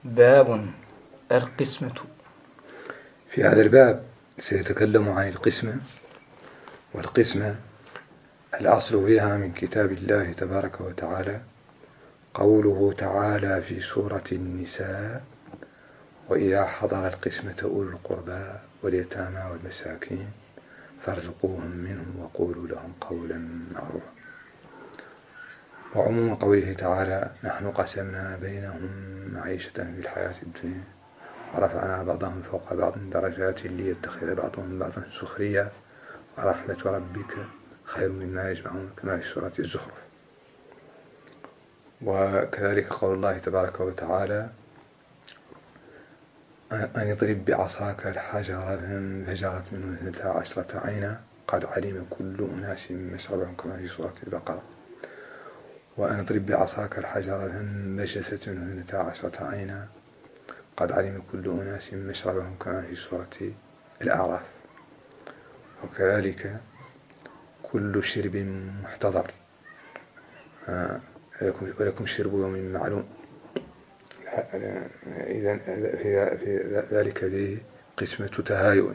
باب القسمة. في هذا الباب سيتكلم عن القسمة، والقسمة الأصل فيها من كتاب الله تبارك وتعالى قوله تعالى في سورة النساء: وإذا حضر القسمة أولو القربى واليتامى والمساكين فارزقوهم منه وقولوا لهم قولا معروفا. وعموم قوله تعالى: نحن قسمنا بينهم معيشة في الحياة الدنيا ورفعنا بعضهم فوق بعض درجات ليتخذ بعضهم بعضا سخريا ورحمة ربك خير مما يجمعون، كما في سورة الزخرف. وكذلك قول الله تبارك وتعالى: أن اضرب بعصاك الحجر فانفجرت منه 12 عينا قد علم كل أناس مشربهم، كما في سورة البقرة. وأن اضرب بعصاك الحجر فانبجست منه 12 عينا قد علم كل أناس مشربهم، كما في سورة الأعراف. وكذلك كل شرب محتضر، ولكم شرب يوم معلوم. إذن في ذلك فيه قسمة تهايؤ.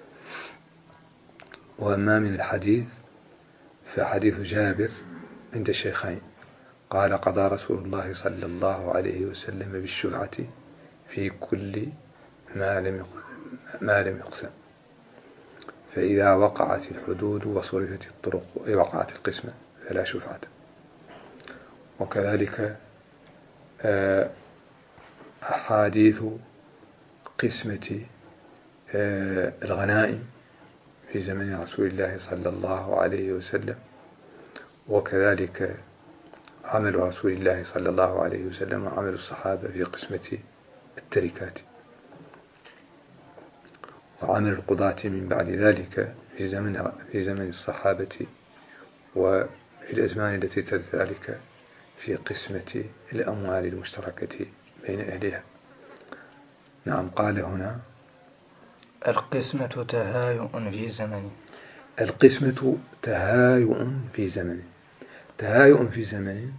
وأما من الحديث فحديث جابر عند الشيخين قال: قضى رسول الله صلى الله عليه وسلم بالشفعة في كل ما لم يقسم، فإذا وقعت الحدود وصرفت الطرق وقعت القسمة فلا شفعة. وكذلك أحاديث قسمة الغنائم في زمن رسول الله صلى الله عليه وسلم، وكذلك عمل رسول الله صلى الله عليه وسلم وعمل الصحابة في قسمة التركات، وعمل القضاة من بعد ذلك في زمن الصحابة وفي الأزمان التي تلت ذلك في قسمة الأموال المشتركة بين أهلها. نعم، قال هنا: القسمة تهايؤ في زمن. القسمة تهايؤ في زمن. تهايؤ في زمن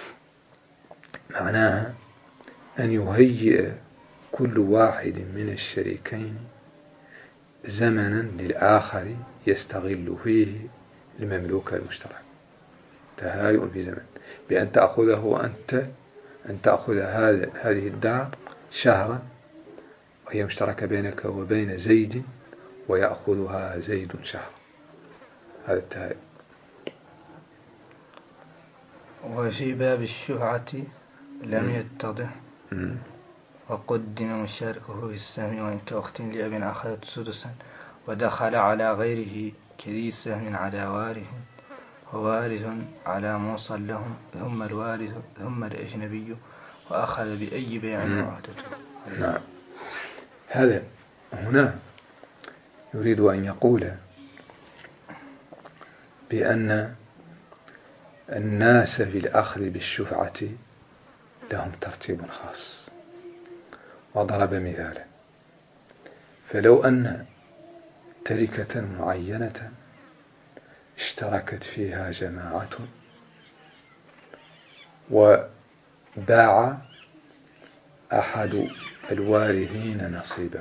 معناها أن يهيئ كل واحد من الشريكين زمنا للآخر يستغل فيه المملوك المشترك. تهايؤ في زمن بأن تأخذه أن تأخذ هذه الدار شهرا وهي مشتركة بينك وبين زيد، ويأخذها زيد شهر. هذا التهايؤ. وفي باب الشفعة لم يتضح وقدم مشاركه في السهم، وإن كأخت لأب أخذت سدسا ودخل على غيره كذي سهم على وارث ووارث على موصل لهم ثم الوارث ثم الأجنبي وأخذ بأي بيع وعدته. نعم، هذا هنا يريد أن يقول بأن الناس في الأخذ بالشفعة لهم ترتيب خاص، وضرب مثالا: فلو أن تركة معينة اشتركت فيها جماعة وباع أحد الوارثين نصيبه،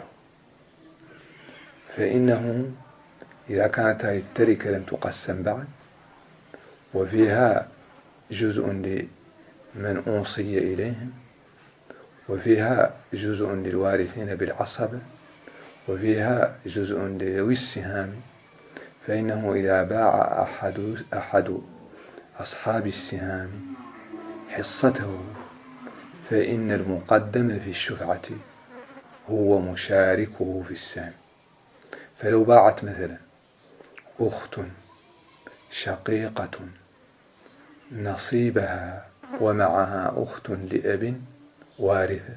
فإنه إذا كانت هذه التركة لم تقسم بعد وفيها جزء لمن أوصي إليهم وفيها جزء للوارثين بالعصبة وفيها جزء لذوي السهام، فإنه إذا باع أحد أصحاب السهام حصته فإن المقدم في الشفعة هو مشاركه في السهم. فلو باعت مثلا أخت شقيقة نصيبها ومعها أخت لأب وارثة،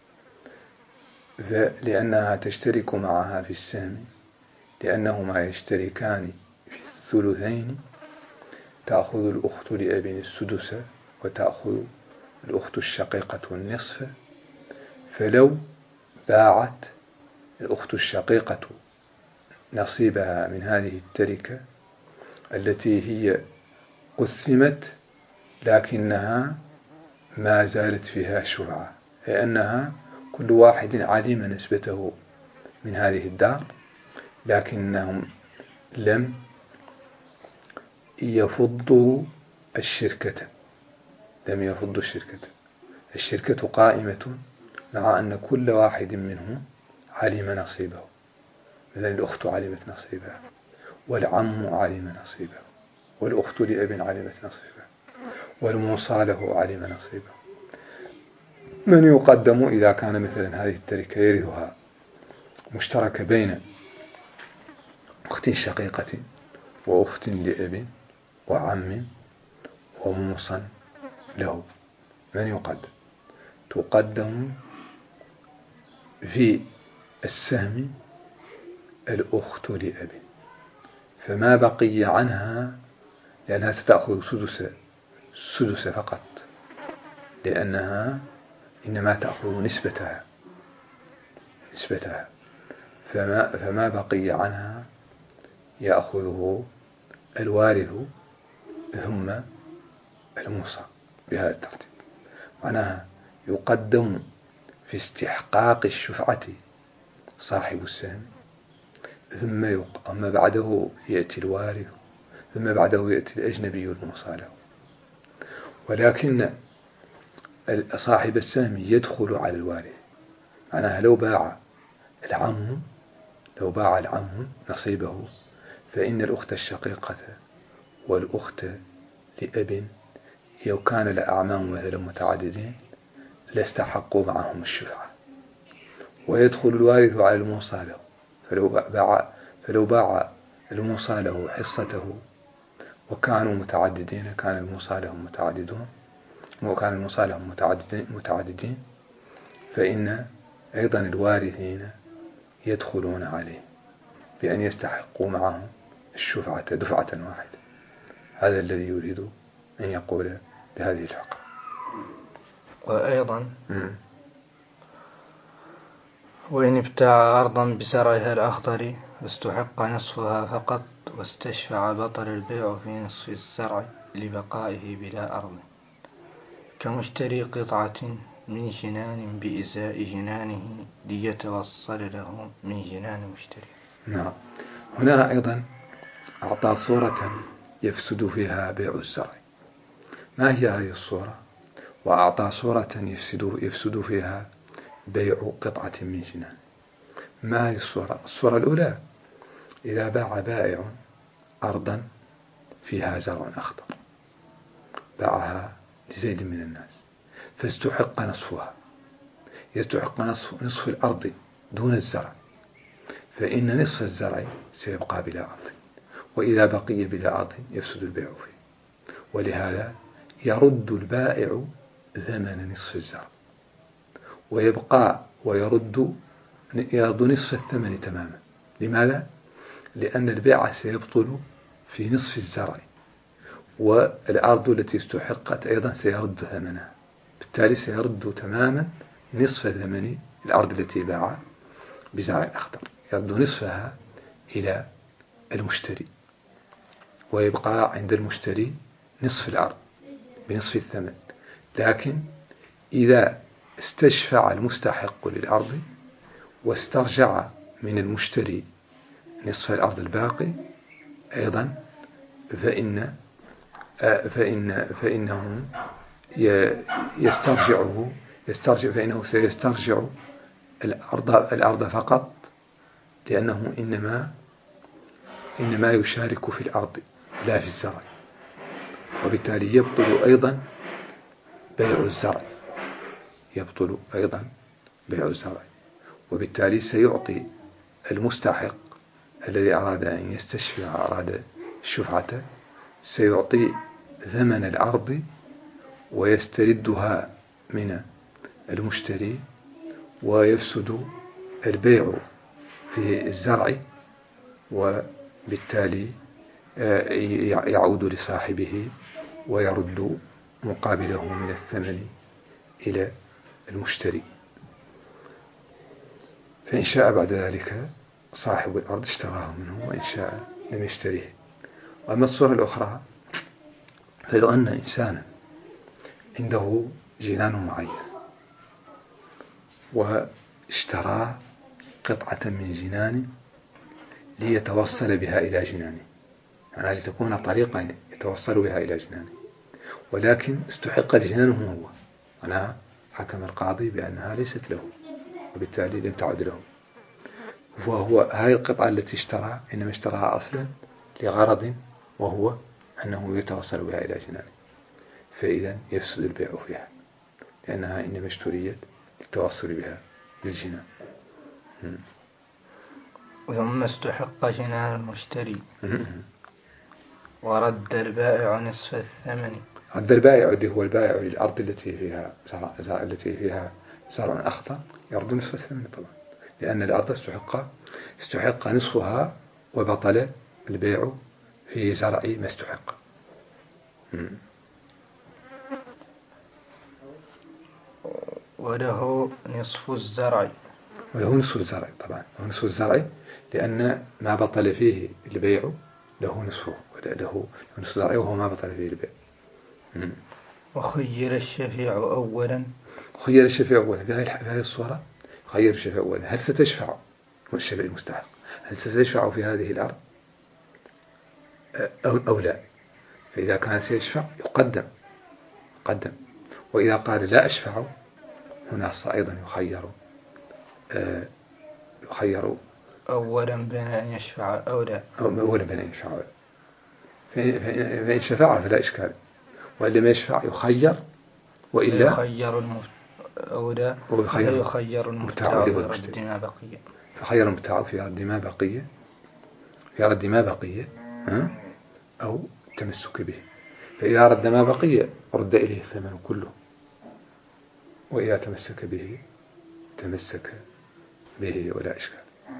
لأنها تشترك معها في السهم لأنهما يشتركان في الثلثين، تأخذ الأخت لأب السدس وتأخذ الأخت الشقيقة النصف. فلو باعت الأخت الشقيقة نصيبها من هذه التركة التي هي قسمت لكنها ما زالت فيها شفعة، لأنها كل واحد علم نسبته من هذه الدار، لكنهم لم يفضوا الشركة. الشركة قائمة مع أن كل واحد منهم علم نصيبه. مثلا الأخت علمت نصيبها، والعم علم نصيبه، والأخت لأب علمت نصيبه، والموصى له علم نصيبه. من يقدم إذا كان مثلا هذه التركة يرثها مشتركة بين أخت شقيقة وأخت لأب وعم وموصى له؟ من يقدم؟ تقدم في السهم الأخت لأب، فما بقي عنها، لأنها ستأخذ سدس فقط، لأنها إنما تأخذ نسبتها، فما بقي عنها يأخذه الوارث ثم الموصى بهذا الترتيب. معناها يقدم في استحقاق الشفعة صاحب السهم، ثم بعده يأتي الوارث، ثم بعده يأتي الأجنبي الموصى له. ولكن صاحب السهم يدخل على الوارث. معناها لو باع العم نصيبه، فإن الأخت الشقيقة والأخت لأب لو كان لأعمام مثلا متعددين لاستحقوا معهم الشفعة، ويدخل الوارث على الموصى له. فلو باع الموصى له حصته وكانوا متعددين، كان الموصى لهم متعددون، وكان الموصى لهم متعددين، فإن أيضا الوارثين يدخلون عليه بأن يستحقوا معهم الشفعة دفعة واحدة. هذا الذي يريد أن يقول بهذه الفقرة. وأيضا وإن ابتاع أرضا بزرعها الأخضر واستحق نصفها فقط، واستشفع بطل البيع في نصف الزرع لبقائه بلا أرض، كمشتري قطعة من جنان بإزاء جنانه ليتوصل له من جنان مشتري. نعم. هنا أيضا أعطى صورة يفسد فيها بيع الزرع. ما هي هذه الصورة؟ وأعطى صورة يفسد فيها بيع قطعة من جنان. ما هي الصورة؟ الصورة الأولى: إذا باع بائع أرضا فيها زرع أخضر، باعها لزيد من الناس، فاستحق نصفها، يستحق نصف الأرض دون الزرع، فإن نصف الزرع سيبقى بلا أرض، وإذا بقي بلا أرض يفسد البيع فيه. ولهذا يرد البائع ثمن نصف الزرع، ويرد نصف الثمن تماما. لماذا؟ لأن البيع سيبطل في نصف الزرع، والأرض التي استحقت أيضا سيرد ثمنها، بالتالي سيرد تماما نصف ثمن الأرض التي باع بزرع أخضر، يرد نصفها إلى المشتري، ويبقى عند المشتري نصف الأرض بنصف الثمن. لكن إذا استشفع المستحق للأرض واسترجع من المشتري نصف الأرض الباقي أيضا، فإنه فإنه سيسترجع الأرض فقط، لأنه إنما يشارك في الأرض لا في الزرع، وبالتالي يبطل أيضا بيع الزرع، وبالتالي سيعطي المستحق الذي أراد أن يستشفع، أراد الشفعة، سيعطي ثمن الأرض ويستردها من المشتري، ويفسد البيع في الزرع، وبالتالي يعود لصاحبه ويرد مقابله من الثمن إلى المشتري. فإن شاء بعد ذلك صاحب الأرض اشتراه منه، وإن شاء لم يشتريه. وأما الصورة الأخرى، فلو أن إنسانا عنده جنان معين واشترى قطعة من جنان ليتوصل بها إلى جنانه، يعني لتكون طريقا يتوصل بها إلى جنانه، ولكن استحق جنانه هو. أنا حكم القاضي بأنها ليست له، وبالتالي لم تعد له. وهو هذه القطعة التي اشترى إنما اشتراها أصلا لغرض، وهو أنه يتوصل بها إلى جنانه، فإذا يفسد البيع فيها، لأنها إنما اشتريت للتوصل بها للجنان. ثم استحق جنان المشتري ورد البائع نصف الثمن. رد البائع اللي هو البائع للأرض التي فيها زرع أخضر يرد نصف الثمن طبعا، لأن الأرض استحق نصفها، وبطل البيع في زرع ما استحق. وله نصف الزرع. وله نصف الزرع طبعا، له نصف الزرع، لأن ما بطل فيه البيع له نصفه، له نصف الزرع وهو ما بطل فيه البيع. وخير الشفيع أولا. خير الشفيع أولا في هذه الصورة، خير الشفيع أولا، هل ستشفع الشفيع المستحق، هل ستشفع في هذه الأرض أو لا؟ فإذا كان سيشفع يقدم، وإذا قال لا أشفع هنا أيضا يخير أولا بين أن يشفع أو لا. أولا بين أن يشفع أو لا. فإن شفع فلا إشكال، وإن لم يشفع يخير، وإلا فيخير المبتاع في رد ما بقي. فخير المبتاع في رد ما بقي أو التمسك به. فإذا رد ما بقي رد إليه الثمن كله، وإذا تمسك به ولا إشكال.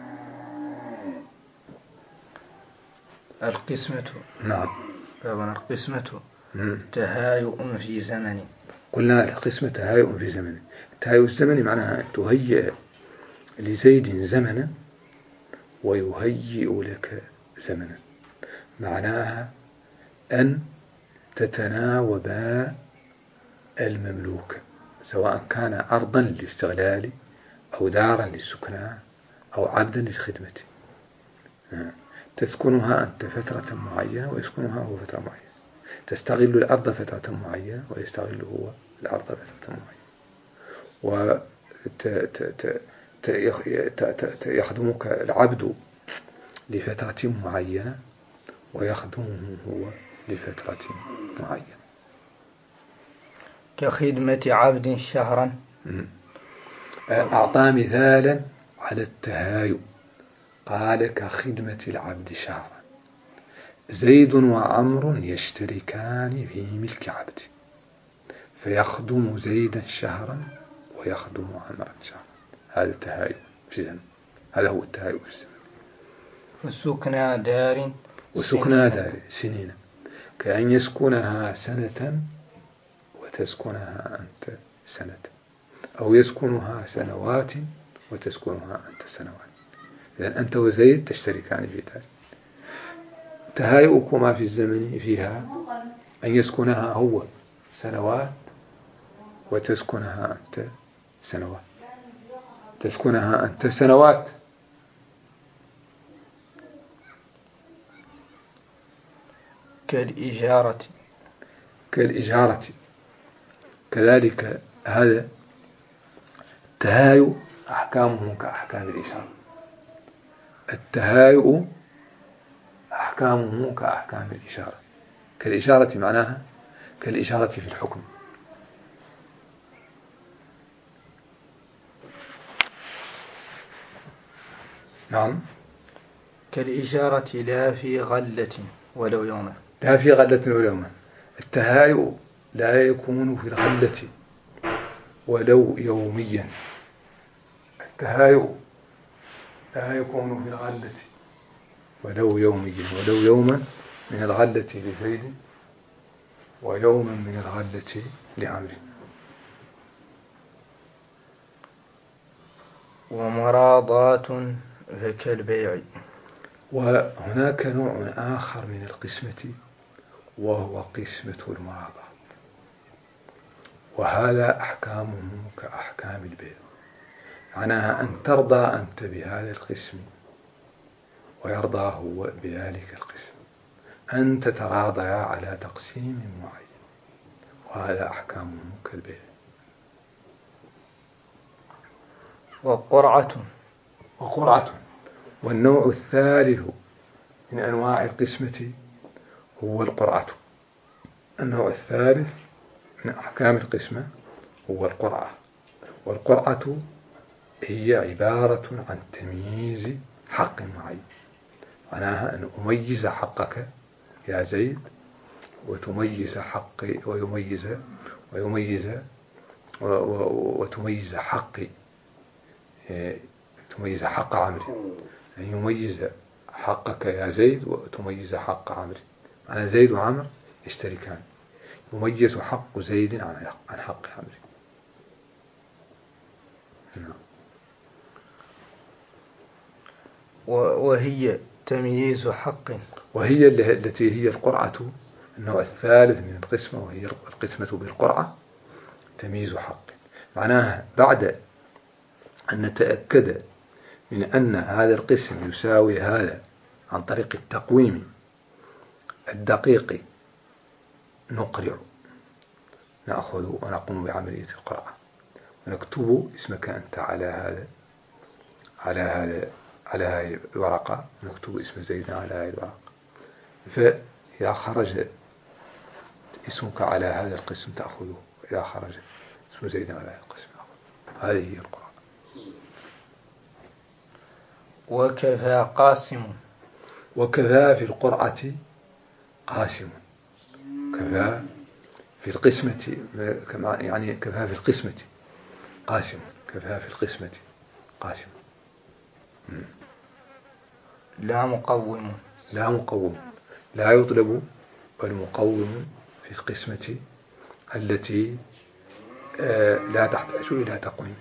القسمة. نعم. القسمة تهايؤ في زمن. قلنا القسمة تهايؤ في زمن. تهايؤ الزمن معناها أن تهيئ لزيد زمنا ويهيئ لك زمنا، معناها أن تتناوبا المملوك، سواء كان أرضا للاستغلال أو دارا للسكنى أو عبدا للخدمة، تسكنها أنت فترة معينة ويسكنها هو فترة معينة، تستغل الأرض فترة معينة ويستغل هو الأرض فترة معينة، ويخدمك العبد لفترة معينة ويخدمه هو لفترة معينة. كخدمة عبد شهرا. أعطى مثالا على التهايؤ، قال كخدمة العبد شهرا، زيد وعمر يشتركان في ملك عبد، فيخدم زيدا شهرا ويخدم عمرا شهرا. هذا التهايؤ في زمن، هذا هو التهايؤ في الزمن. وسكنى دار سنين، كأن يسكنها سنة وتسكنها أنت سنة، أو يسكنها سنوات وتسكنها أنت سنوات، لأن أنت وزيد تشتركان في ذلك. تهايؤكما في الزمن فيها أن يسكنها هو سنوات وتسكنها أنت سنوات، تسكنها أنت سنوات. كالإجارة كذلك. هذا التهايؤ أحكامه كأحكام الإشارة، التهايؤ أحكامه كأحكام الإشارة. كالإشارة معناها كالإشارة في الحكم. نعم. كالإشارة لا في غلة ولو يوما. لا في غلة ولو يوما. التهايؤ لا يكون في الغلة ولو يوميا. التهايؤ لا يكون في الغلة ولو يوميا، ولو يوما من الغلة لزيد ويوما من الغلة لعمرو. ومراضات فكالبيع. وهناك نوع آخر من القسمة وهو قسمة المراضات، وهذا أحكامه كأحكام البيع. معناها أن ترضى أنت بهذا القسم ويرضى هو بذلك القسم، أن تتراضيا على تقسيم معين، وهذا أحكامه كالبيع. وقرعة. والنوع الثالث من أنواع القسمة هو القرعة. النوع الثالث من أحكام القسمة هو القرعة. والقرعة هي عبارة عن تمييز حق معين، معناها أن أميز حقك يا زيد وتميز حقي وتميز حقي، تميز حق عمري، يعني يميز حقك يا زيد وتميز حق عمري، معنى زيد وعمر يشتركان، يميز حق زيد عن حق عمري. وهي تمييز حق، وهي التي هي القرعة، النوع الثالث من القسمة، وهي القسمة بالقرعة، تمييز حق. معناها بعد أن نتأكد من أن هذا القسم يساوي هذا عن طريق التقويم الدقيق، نقرع، نأخذ ونقوم بعملية القرعة، ونكتب اسمك أنت على هذه الورقة، نكتب اسم زيد على هذه الورقة، فإذا خرج اسمك على هذا القسم تأخذه، إذا خرج اسم زيد على هذا القسم تأخذه. هذه هي القرعة. وكذا قاسم. وكذا في القرعة قاسم. كذا في القسمة، يعني كذا في القسمة قاسم. كذا في القسمة قاسم. لا مقوم. لا يطلب المقوم في القسمة التي لا تحتاج إلى تقويم.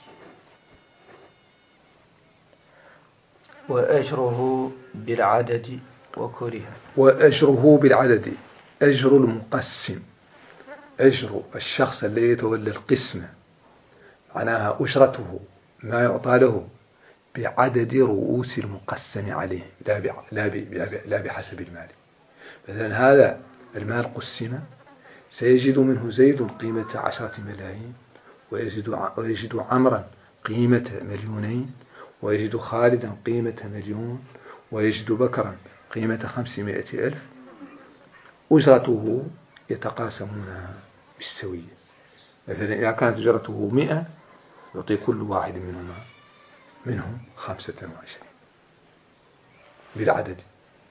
وأجره بالعدد وكره. وأجره بالعدد، أجر المقسم، أجر الشخص الذي يتولى القسمة، معناها أجرته ما يعطى له بعدد رؤوس المقسم عليه، لا بحسب المال. مثلا هذا المال قسم، سيجد منه زيد قيمة 10 ملايين، ويجد عمرا قيمة 2,000,000، ويجد خالدا قيمة 1,000,000، ويجد بكرا قيمة 500,000. أجرته يتقاسمونها بالسوية. مثلا إذا كانت أجرته 100، يعطي كل واحد منهم 25 بالعدد.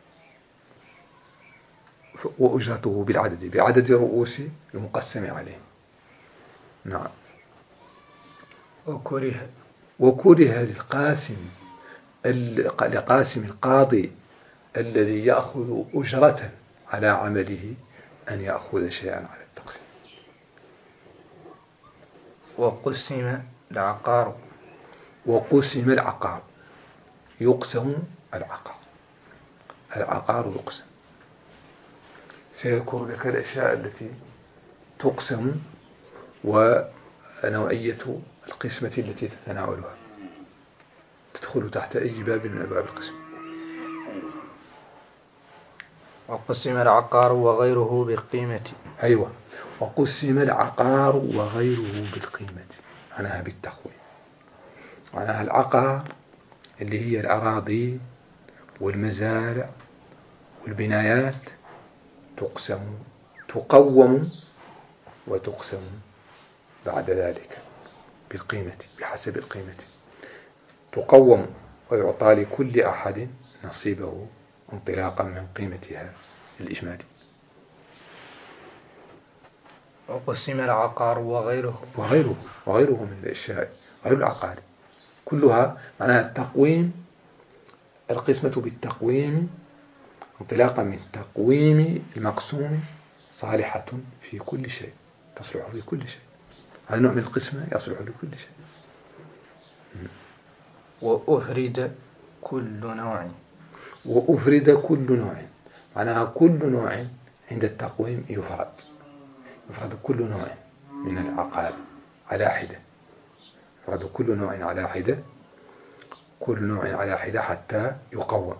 وأجرته بالعدد، بعدد رؤوس المقسم عليه. نعم. وكره لقاسم القاضي الذي يأخذ أجرة على عمله أن يأخذ شيئا على التقسيم. وقسم العقار، يقسم العقار يقسم. سيذكر لك الأشياء التي تقسم ونوعية القسمة التي تتناولها، تدخل تحت أي باب من أبواب القسم. وقسم العقار وغيره بالقيمة. أيوة، وقسم العقار وغيره بالقيمة، معناها بالتقويم. معناها العقار اللي هي الأراضي والمزارع والبنايات تقوم وتقسم بعد ذلك بالقيمة، بحسب القيمة. تقوم ويعطى لكل أحد نصيبه انطلاقا من قيمتها الإجمالي. وقسم العقار وغيره من الأشياء، غير العقار كلها، معناها التقويم، القسمة بالتقويم انطلاقا من تقويم المقسوم صالحة في كل شيء، تصلح في كل شيء. هذا نوع من القسمة يصلح لكل شيء. وأفرد كل نوع، معناها كل نوع عند التقويم يفرد كل نوع من العقار على حدة، يفرد كل نوع على حدة، كل نوع على حدة حتى يقوم.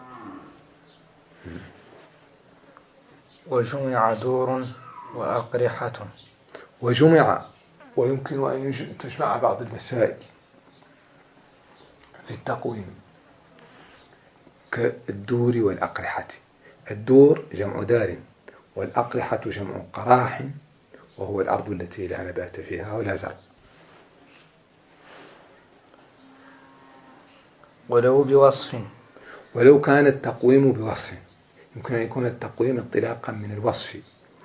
وجمع دور وأقرحة. وجمع، ويمكن أن تجمع بعض المسائل في التقويم كالدور والأقرحة. الدور جمع دار، والأقرحة جمع قراح، وهو الأرض التي لا نبات فيها ولا زرع. ولو بوصف، ولو كان التقويم بوصف، يمكن أن يكون التقويم انطلاقا من الوصف.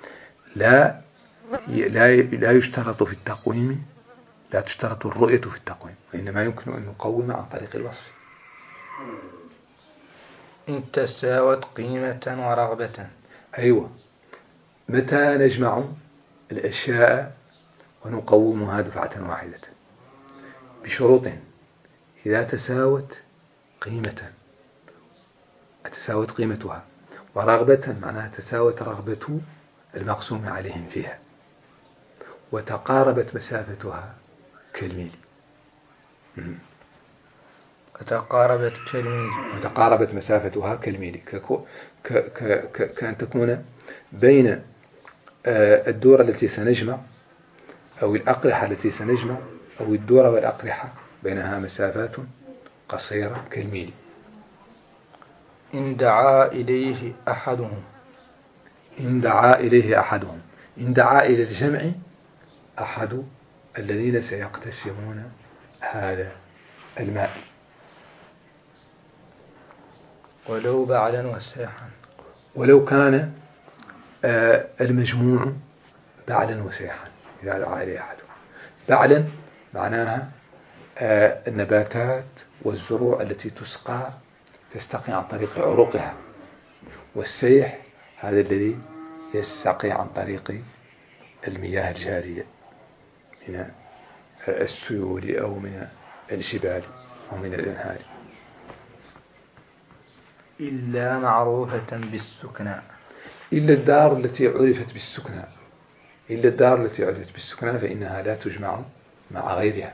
لا يشترط في التقويم، لا تشترط الرؤية في التقويم، وإنما يمكن أن نقوم عن طريق الوصف. إن تساوت قيمة ورغبة. أيوة، متى نجمع الأشياء ونقومها دفعة واحدة؟ بشروط. إذا تساوت قيمتها، ورغبة معناها تساوت رغبة المقسوم عليهم فيها، وتقاربت مسافتها كالميل. وتقاربت مسافتها كالميل، كأن تكون بين الدورة التي سنجمع أو الأقرحة التي سنجمع أو الدورة والأقرحة بينها مسافات قصيرة كالميل. إن دعا إليه أحدهم. إن دعا إلى الجمع أحد الذين سيقتسمون هذا الماء. ولو بعلا وسيحا. ولو كان المجموع بعلا وسيحا، إذا دعا إليه أحدهم. بعلا معناها النباتات والزروع التي تستقي عن طريق عروقها، والسيح هذا الذي يستقي عن طريق المياه الجارية من السيول أو من الجبال أو من الأنهار. إلا معروفة بالسكنى. إلا الدار التي عرفت بالسكنى فإنها لا تجمع مع غيرها.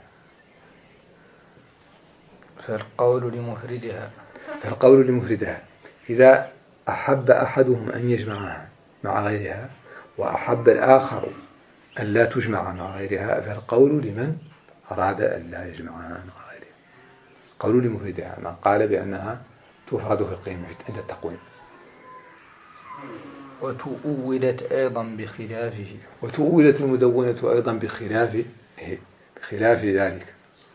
فالقول لمفردها إذا أحب أحدهم أن يجمعها مع غيرها وأحب الآخر أن لا تجمع مع غيرها، فالقول لمن أراد أن لا يجمعها مع غيرها. قول لمفردها من قال بأنها تفرد في القيمة عند التقويم. وتؤولت أيضا بخلافه. وتؤولت المدونة أيضا بخلاف ذلك.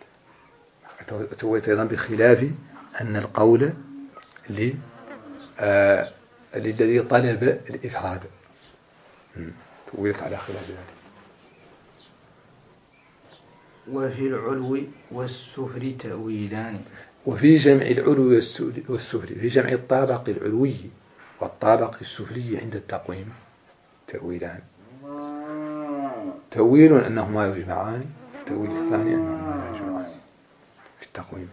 تؤولت أيضا بخلاف أن القول للذي طلب الإفراد. تؤولت على خلاف ذلك. وفي العلو والسفل تأويلان. وفي جمع العلو والسفل، في جمع الطابق العلوي والطابق السفلي عند التقويم تأويلان. تأويل أنهما يجمعان، التأويل الثاني أنهما لا يجمعان في التقويم.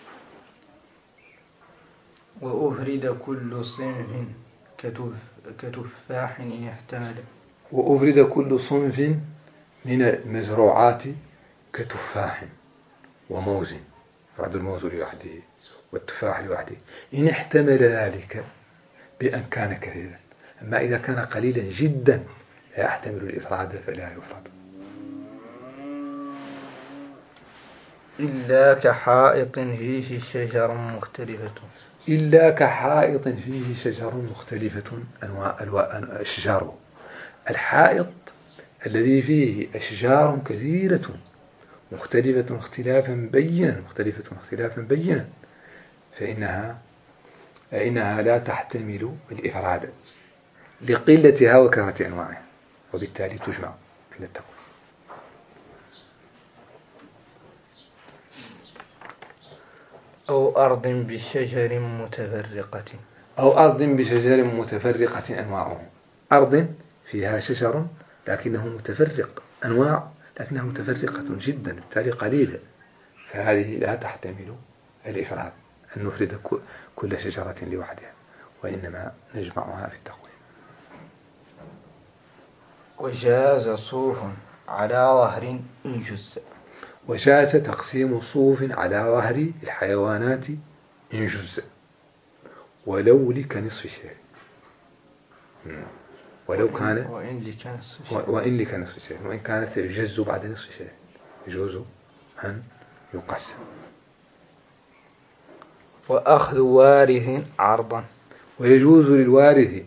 وأفرد كل صنف كتفاح إن احتمل. وأفرد كل صنف من المزروعات كتفاح وموز، بعد الموز لوحده والتفاح لوحده، إن احتمل ذلك بأن كان كثيرا. أما إذا كان قليلا جدا لا يحتمل الإفراد فلا يفرد. إلا كحائط فيه شجر مختلفة. إلا كحائط فيه شجر مختلفة أنواع أشجاره. الحائط الذي فيه أشجار كثيرة مختلفة اختلافا بينا فإنها لا تحتمل الإفراد لقلتها وكثرة أنواعها، وبالتالي تجمع عند التقويم. أو أرض بشجر متفرقة. أنواعه. أرض فيها شجر لكنه متفرق أنواع، لكنها متفرقة جدا بالتالي قليلة، فهذه لا تحتمل الإفراد أن نفرد كل شجرة لوحدها، وإنما نجمعها في التقويم. وجاز صوف على ظهر إن جز. وجاز تقسيم صوف على ظهر الحيوانات إن جزء ولو لك نصف شيء، ولو كان وإن لك نصف شيء، وإن كانت يجوز بعد نصف شيء، يجوز أن يقسم. وأخذ وارث عرضا، ويجوز للوارث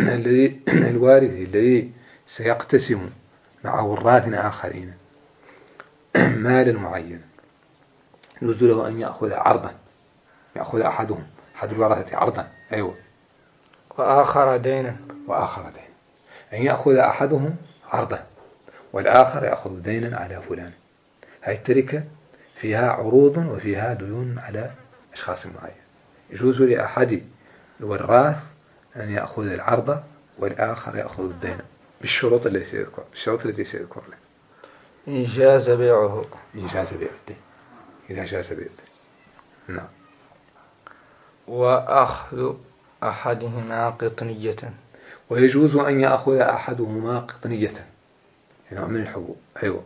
الذي سيقتسم مع وراث آخرين مالا معينا، يجوز له أن يأخذ عرضا، يأخذ أحد الورثة عرضا، أيوة، وآخر دينا، أن يأخذ أحدهم عرضا والآخر يأخذ دينا على فلان. هذه التركة فيها عروض وفيها ديون على أشخاص معين، يجوز لأحد الوراث أن يأخذ العرض والآخر يأخذ الدين بالشروط التي سيذكر له. إن جاز بيعه، إذا جاز بيعه. نعم. وأخذ أحدهما قطنية، ويجوز أن يأخذ أحدهما قطنية، نوع من الحبوب، أيوة،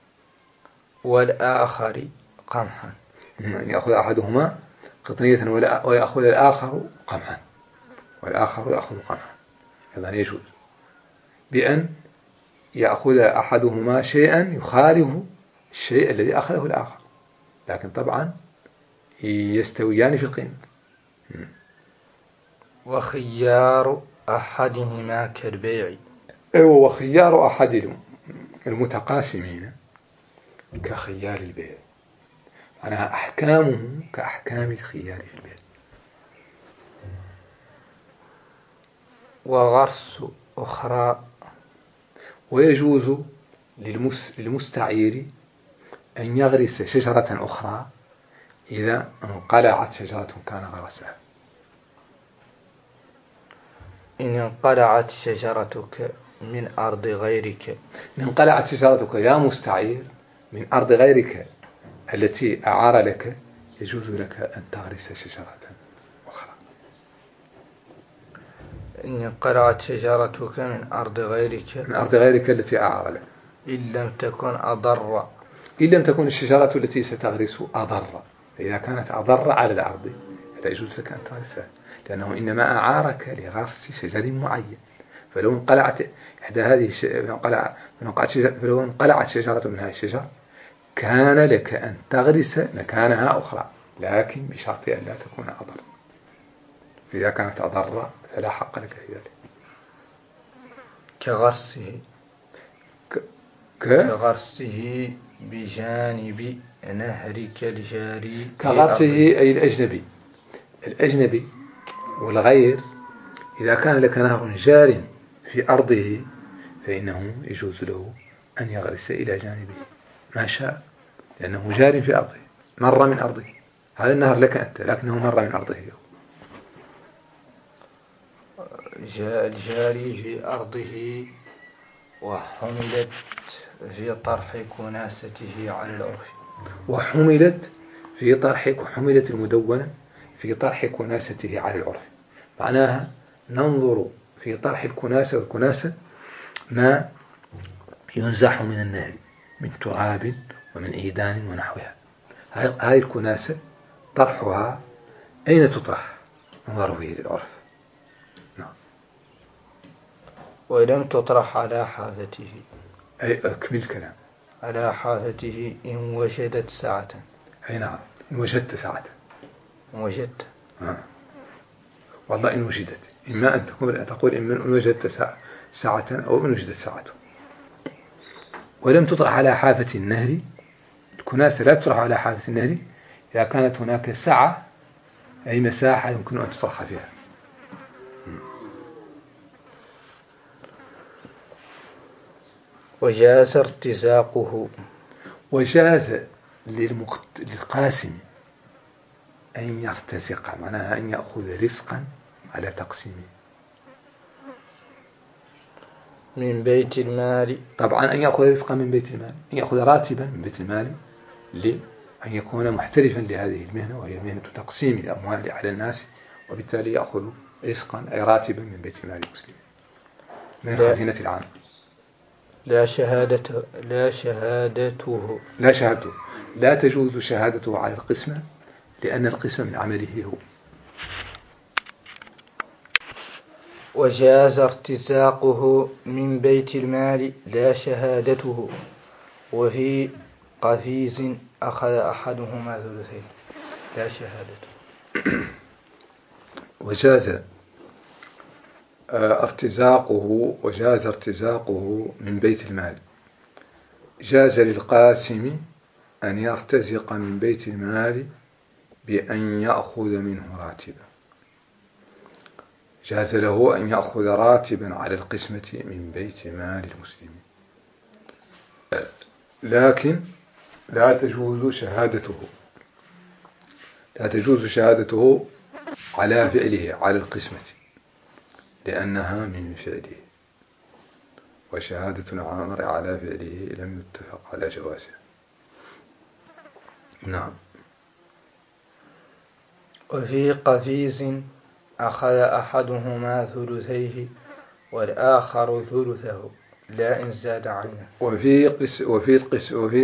والآخر قمحا، أن يأخذ أحدهما قطنية ويأخذ الآخر قمحا، والآخر يأخذ قمحا، هذا يجوز، بأن يأخذ أحدهما شيئا يخالف الشيء الذي أخذه الآخر، لكن طبعا يستويان في القيمة. وخيار أحدهما كالبيع، أيوة، وخيار أحد المتقاسمين كخيار البيع، معناها أحكامه كأحكام الخيار في البيع. وغرس أخرى، ويجوز للمستعير أن يغرس شجرة أخرى إذا انقلعت شجرة كان غرسها. إن انقلعت شجرتك من أرض غيرك، إن انقلعت شجرتك يا مستعير من أرض غيرك التي أعار لك، يجوز لك أن تغرس شجرة أخرى. إن انقلعت شجرتك من أرض غيرك التي أعار لك، إن لم تكن أضر، إن لم تكن الشجرة التي ستغرس أضر، فإذا كانت أضر على الأرض لا يجوز لك أن تغرسها، لأنه إنما أعارك لغرس شجر معين. فلو انقلعت إحدى هذه فلو انقلعت شجرة من هذه الشجر كان لك أن تغرس مكانها أخرى، لكن بشرط أن لا تكون أضر. إذا كانت أضر فلا حق لك في ذلك. كغرسه بجانب نهرك الجاري، كغرسه أي الأجنبي والغير، إذا كان لك نهر جار في أرضه فإنه يجوز له أن يغرس إلى جانبه ما شاء، لأنه جار في أرضه، مر من أرضه. هذا النهر لك أنت لكنه مر من أرضه. الجاري في أرضه وحملت في طرح كناسته على العرف، وحملت المدونة في طرح كناسته على العرف، معناها ننظر في طرح الكناسة، والكناسة ما ينزح من النهر من تراب ومن إيدان ونحوها. هذه الكناسة طرحها أين تطرح؟ ننظر فيه للعرف. نعم. ولم تطرح على حافته، أي أكمل الكلام. على حافته إن وجدت ساعة. أي نعم، إن وجدت ساعة. وجدت. والله إن وجدت، إما أن تقول إن وجدت ساعة أو إن وجدت ساعة. ولم تطرح على حافة النهر، الكناسة لا تطرح على حافة النهر إذا كانت هناك سعة، أي مساحة يمكن أن تطرح فيها. وجاز ارتزاقه، وجاز للقاسم أن يرتزق، معناها أن يأخذ رزقا على تقسيمه من بيت المال. طبعا أن يأخذ رزقا من بيت المال، أن يأخذ راتبا من بيت المال لأن يكون محترفا لهذه المهنة، وهي مهنة تقسيم الأموال على الناس، وبالتالي يأخذ رزقا أي راتبا من بيت المال المسلم من الخزينة العامة. لا شهادته. لا شهادته، لا تجوز شهادته على القسمة، لأن القسمة من عمله هو. وجاز ارتزاقه من بيت المال لا شهادته، وفي قفيز أخذ أحدهما ثلثين لا شهادته. وجاز ارتزاقه من بيت المال. جاز للقاسم أن يرتزق من بيت المال بأن يأخذ منه راتبا. جاز له أن يأخذ راتبا على القسمة من بيت مال المسلمين، لكن لا تجوز شهادته على فعله على القسمة، لأنها من فعله، وشهادة العامر على فعله لم يتفق على جوازها. نعم. وفي قفيز أخذ أحدهما ثلثيه والآخر ثلثه لا إن زاد عينه. وفي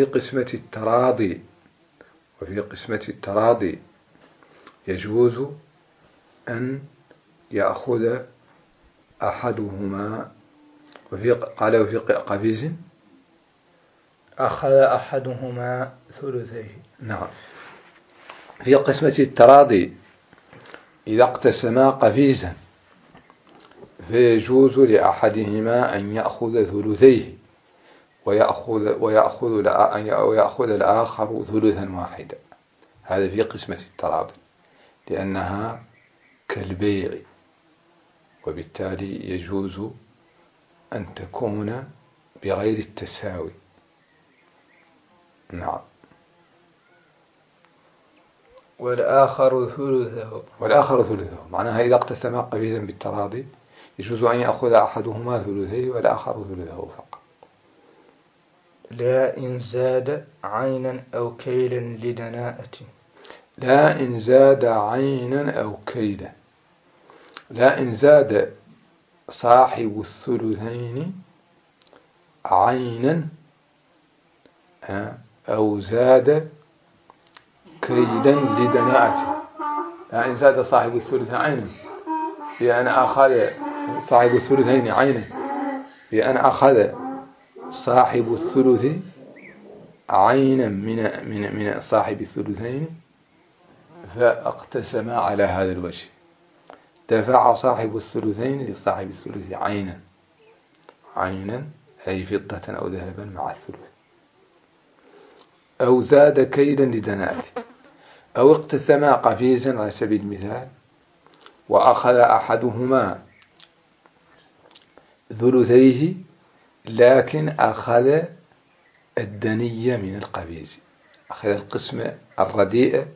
قسمة التراضي يجوز أن يأخذ أحدهما. وفي قفيز أخذ أحدهما ثلثيه. نعم. في قسمة التراضي إذا اقتسما قفيزا فيجوز لأحدهما أن يأخذ ثلثيه ويأخذ الآخر ثلثا واحدا. هذا في قسمة التراضي، لأنها كالبيع، وبالتالي يجوز أن تكون بغير التساوي. نعم. والآخر ثلثه معناها إذا اقتسما قفيزا بالتراضي يجوز أن يأخذ أحدهما ثلثيه والآخر ثلثه فقط. لا إن زاد عينا أو كيلا لدناءة. لا إن زاد عينا أو كيلا. لا إن زاد صاحب الثلثين عينا أو زاد كيلا لدناءة. لا إن زاد صاحب الثلث عينا بأن أخذ صاحب الثلثين عينا بأن أخذ صاحب الثلث عينا من صاحب الثلثين فاقتسما على هذا الوجه. دفع صاحب الثلثين لصاحب الثلث عينا أي فضة أو ذهبا مع الثلث، أو زاد كيدا لدناءته، أو اقتسما قفيزا على سبيل المثال وأخذ أحدهما ثلثيه لكن أخذ الدنية من القفيز، أخذ القسم الرديء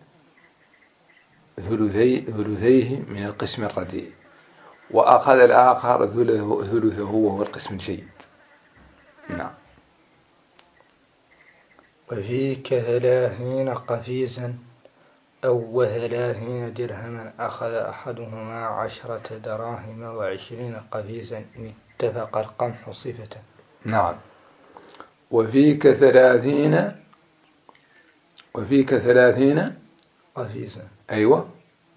ثلثيه من القسم الرديء، وأخذ الآخر ثلثه وهو القسم الجيد. نعم. وفي كثلاثين قفيزا أو وثلاثين درهما أخذ أحدهما 10 دراهم و20 قفيزا إن اتفق القمح صفة. نعم. وفي كثلاثين قفيزا. أيوة.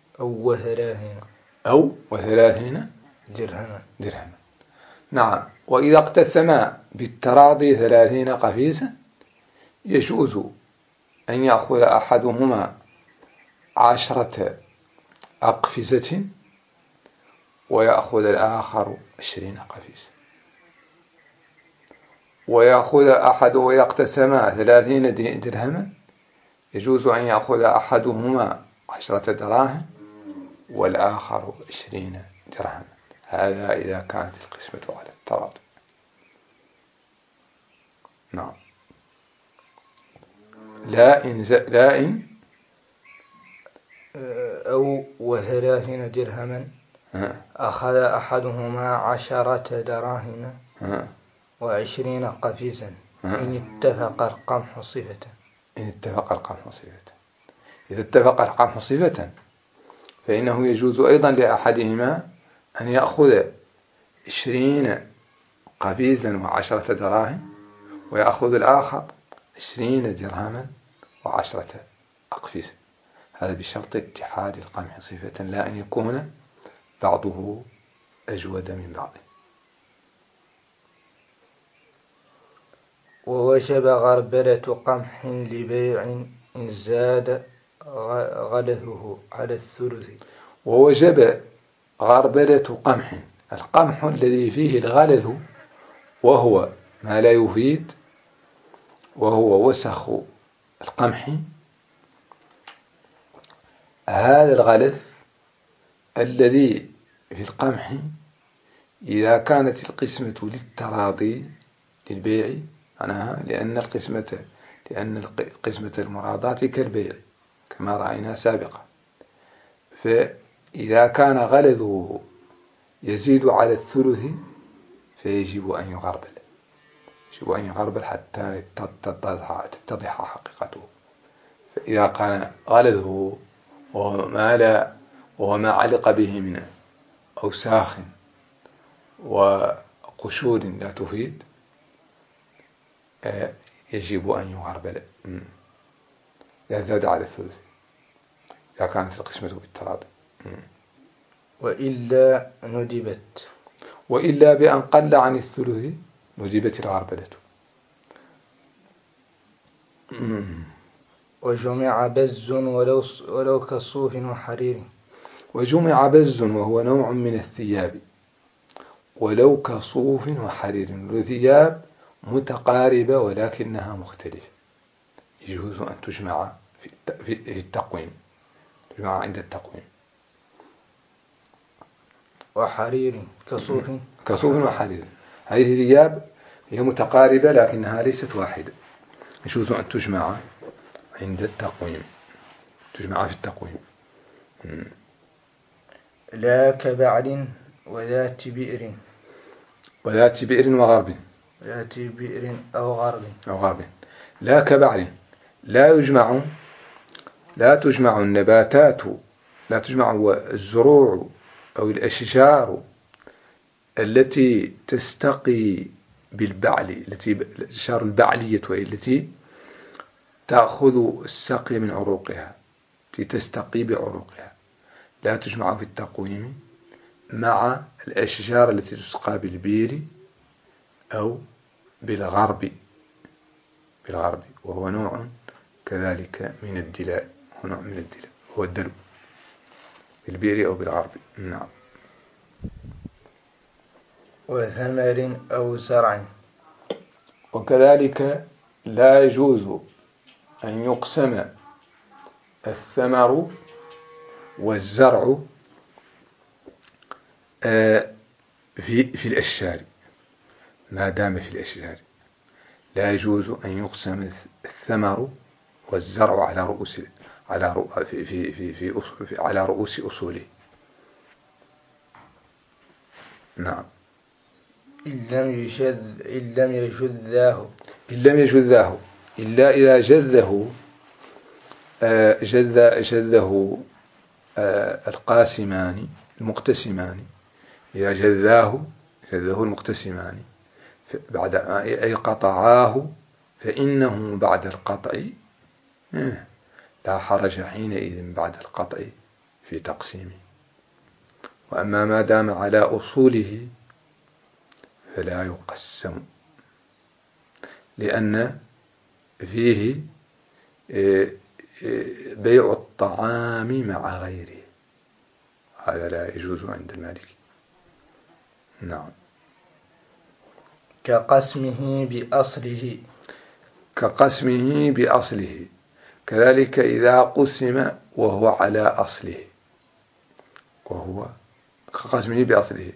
أو وثلاثين درهما. نعم. وإذا اقتسما بالتراضي 30 قفيزا يجوز أن يأخذ أحدهما 10 أقفزة ويأخذ الآخر 20 قفيزا، وإذا اقتسما 30 درهما يجوز أن يأخذ أحدهما 10 دراهم والآخر 20 درهما. هذا إذا كانت القسمة على التراضي. نعم. لا إن أو و30 درهما أخذ أحدهما 10 دراهم و20 قفيزا إن اتفق القمح صفة. إذا اتفق القمح صفة فإنه يجوز أيضا لأحدهما أن يأخذ 20 قبيزا و10 دراهم، ويأخذ الآخر 20 درهما و10 أقفزة. هذا بشرط اتحاد القمح صفة، لا أن يكون بعضه أجود من بعض. ووجب غربلة قمح لبيع إن زاد غلثه على الثلث. ووجب غربلة قمح، القمح الذي فيه الغلث وهو ما لا يفيد، وهو وسخ القمح، هذا الغلث الذي في القمح إذا كانت القسمة للتراضي للبيع معناها، لأن قسمة المراضات كالبيع كما رأينا سابقا، فإذا كان غلظه يزيد على الثلث فيجب أن يغربل حتى تتضح حقيقته. فإذا كان غلظه وهو ما علق به من أوساخ وقشور لا تفيد يجب أن يغربل إذا زاد على الثلث، إذا كانت القسمة بالتراضي. وإلا ندبت، وإلا بأن قل عن الثلث ندبت الغربلة. وجمع بز ولو كصوف وحرير. وجمع بز وهو نوع من الثياب ولو كصوف وحرير، الثياب متقاربة ولكنها مختلفة، يجوز أن تجمع في التقويم، تجمع عند التقويم. وحرير كصوف وحرير، هذه الثياب هي متقاربة لكنها ليست واحدة، يجوز أن تجمع عند التقويم، تجمع في التقويم. لا كبعل وذات بئر وغرب، ذات بئر أو غرب. لا كبعل، لا تجمع النباتات، لا تجمع الزروع أو الأشجار التي تستقي بالبعل، الأشجار البعلية وهي التي تأخذ السقي من عروقها، التي تستقي بعروقها، لا تجمع في التقويم مع الأشجار التي تسقى بالبير أو بالغرب، وهو نوع كذلك من الدلاء، هو الدلو بالبير أو بالغرب. نعم. وثمر أو زرع. وكذلك لا يجوز أن يقسم الثمر والزرع في الأشجار، ما دام في الأشجار لا يجوز أن يقسم الثمر والزرع على رؤوس أصوله. نعم. إن لم يجذاه إلا إذا جذه القاسمان المقتسمان، إذا جذاه المقتسمان بعد أي قطعاه، فإنه بعد القطع لا حرج حينئذ بعد القطع في تقسيمه. وأما ما دام على أصوله فلا يقسم، لأن فيه بيع الطعام مع غيره، هذا لا يجوز عند المالك. نعم. كقسمه بأصله، كذلك إذا قسم وهو على أصله، وهو كقسمه بأصله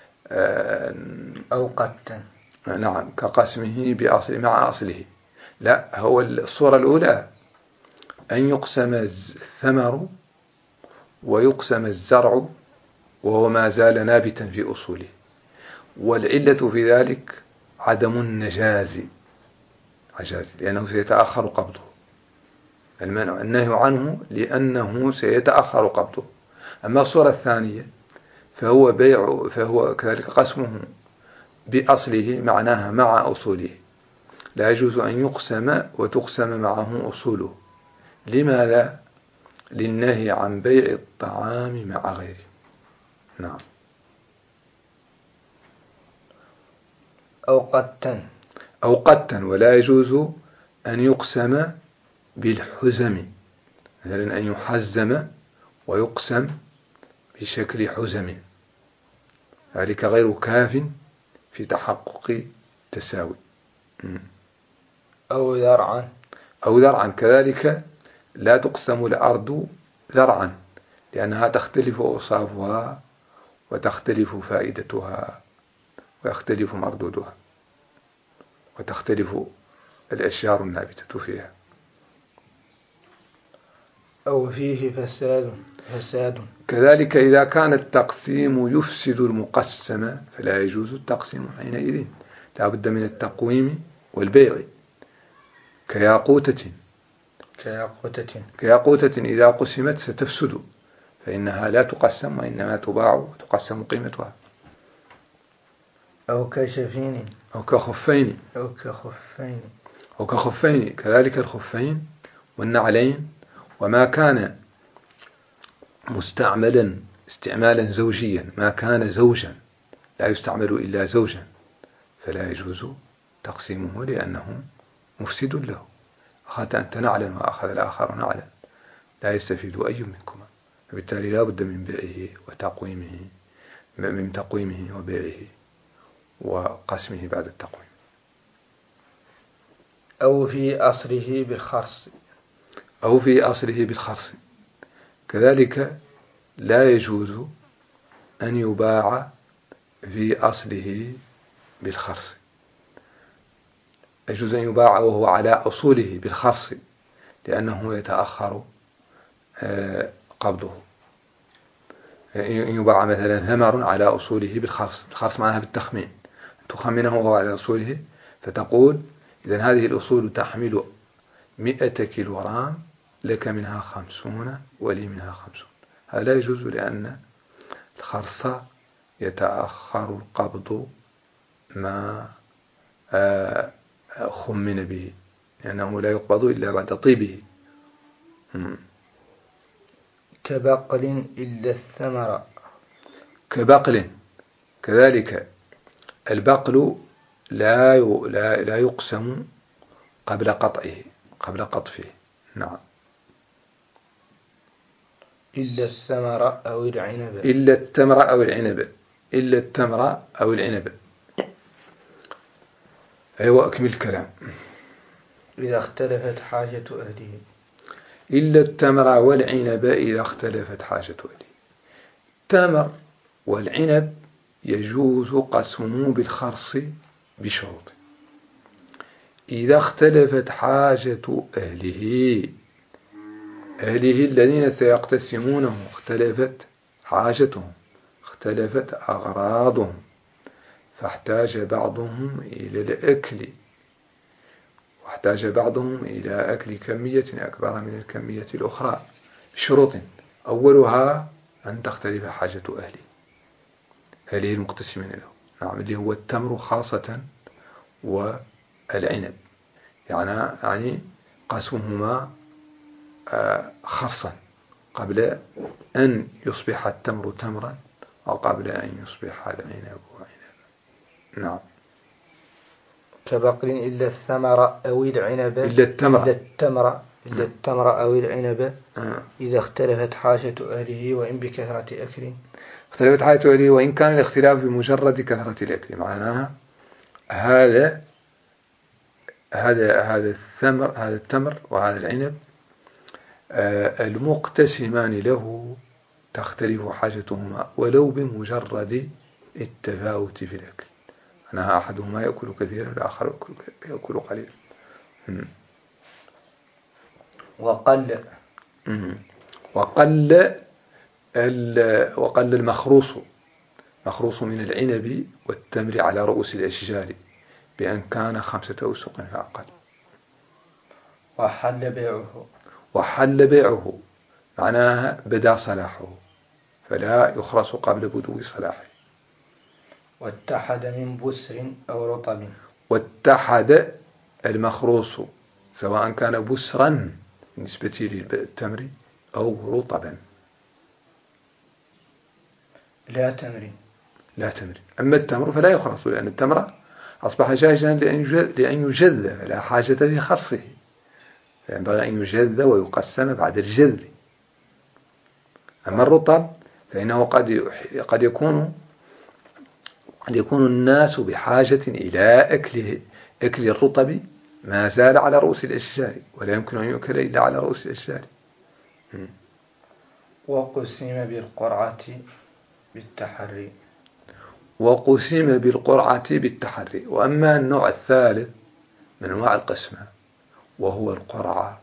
أو قتا. نعم، كقسمه بأصله مع أصله. لا، هو الصورة الأولى أن يقسم الثمر ويقسم الزرع وهو ما زال نابتا في أصوله، والعلة في ذلك عدم النجاز، لأنه سيتأخر قبضه، النهي عنه لأنه سيتأخر قبضه. أما الصورة الثانية فهو كذلك قسمه بأصله معناها مع أصوله، لا يجوز أن يقسم وتقسم معه أصوله. لماذا؟ للنهي عن بيع الطعام مع غيره. نعم. أو قتا، ولا يجوز أن يقسم بالحزم، مثلا أن يحزم ويقسم بشكل حزم، ذلك غير كاف في تحقق التساوي. أو ذرعا كذلك لا تقسم الأرض ذرعا، لأنها تختلف أوصافها وتختلف فائدتها ويختلف مردودها وتختلف الأشجار النابتة فيها. أو فيه فساد كذلك إذا كان التقسيم يفسد المقسم فلا يجوز التقسيم حينئذ، لا بد من التقويم والبيع. كياقوتة إذا قسمت ستفسد، فإنها لا تقسم وإنما تباع وتقسم قيمتها. أو كشفين أو كخفين كذلك الخفين والنعلين، وما كان مستعملا استعمالا زوجيا، ما كان زوجا لا يستعمل إلا زوجا، فلا يجوز تقسيمه لأنه مفسد له. أخذت أنت نعلا وأخذ الآخر نعلا، لا يستفيد أي منكما، فبالتالي لا بد من بيعه وتقويمه، من تقويمه وبيعه وقسمه بعد التقويم. أو في أصله بالخرص كذلك لا يجوز أن يباع في أصله بالخرص، يجوز أن يباع وهو على أصوله بالخرص لأنه يتأخر قبضه. يباع مثلا ثمر على أصوله بالخرص، الخرص معناها بالتخمين، تخمنه وهو على أصوله، فتقول إذن هذه الأصول تحمل 100 كيلوغرام، لك منها 50 ولي منها 50. هذا لا يجوز لأن الخرص يتأخر القبض ما خمن به، لأنه لا يقبض إلا بعد طيبه. كبقل إلا الثمر. كبقل كذلك البقل لا يقسم قبل قطعه، قبل قطفه. نعم. إلا الثمر أو العنب. إلا التمر أو العنب. إلا التمر أو العنب. أيوة، أكمل الكلام. إذا اختلفت حاجة أهله. إلا التمر والعنب إذا اختلفت حاجة أهله. التمر والعنب يجوز قسمه بالخرص بشروط. إذا اختلفت حاجة أهله الذين سيقتسمونه، اختلفت حاجتهم، اختلفت أغراضهم، فاحتاج بعضهم إلى الأكل واحتاج بعضهم إلى أكل كمية أكبر من الكمية الأخرى بشروط. أولها أن تختلف حاجة أهله المقتسمين له، نعم، اللي هو التمر خاصة والعنب، يعني قسمهما خرصا قبل أن يصبح التمر تمرا أو قبل أن يصبح العنب عنبا. نعم. كبقل إلا الثمر أو العنب. إلا التمر أو العنب إذا اختلفت حاجة أهله وإن بكثرة أكل. اختلفت حاجة أهله وإن كان الاختلاف بمجرد كثرة الأكل. معناها هذا التمر وهذا العنب المقتسمان له تختلف حاجتهما ولو بمجرد التفاوت في الأكل. أنها أحدهما يأكل كثيرا والآخر يأكل قليلا. وقل المخروص من العنب والتمر على رؤوس الأشجار بأن كان 5 أوسق فأقل. وحل بيعه معناها بدا صلاحه، فلا يخرص قبل بدو صلاحه. واتحد من بسر أو رطب. واتحد المخروص سواء كان بسرا بالنسبة للتمر أو رطبا. لا تمر. أما التمر فلا يخرص لأن التمر أصبح جاهزا لأن يجذ فلا حاجة في خرصه، فينبغي أن يجذ ويقسم بعد الجذ. أما الرطب فإنه قد يكون الناس بحاجة إلى أكل الرطب ما زال على رؤوس الأشجار، ولا يمكن أن يؤكل إلا على رؤوس الأشجار. وقسم بالقرعة بالتحري. وأما النوع الثالث من أنواع القسمة وهو القرعة